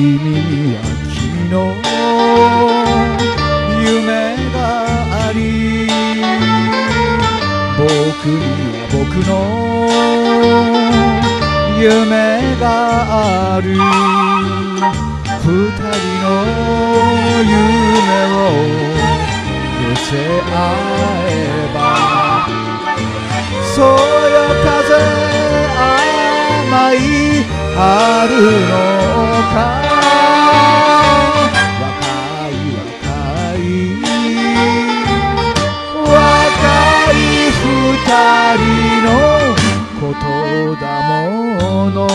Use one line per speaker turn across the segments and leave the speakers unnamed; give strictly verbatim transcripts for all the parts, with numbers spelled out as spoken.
には君の夢があり、僕には僕の夢がある。二人の夢を寄せ合えば、そよ風甘い春のか。若い若い若い二人のことだもの。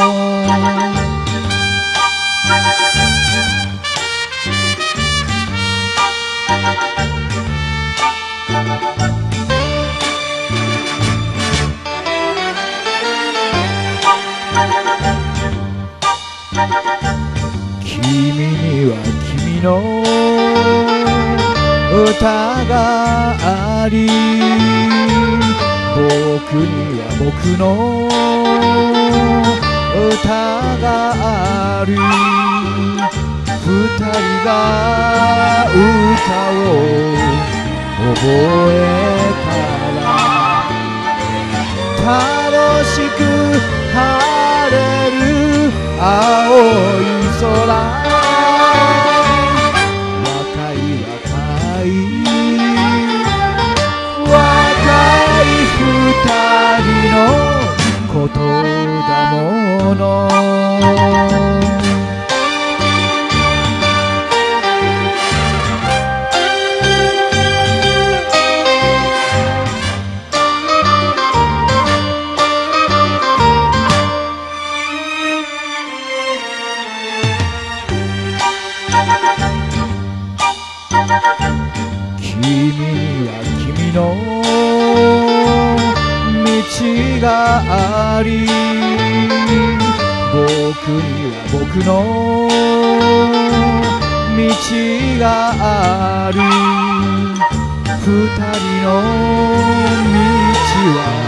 君には君の歌があり、僕には僕の歌がある。二人が歌を覚えたら、楽しく晴れる青い空。若い若い若い二人のことだもの。君には君の道があり、僕には僕の道がある。二人の道は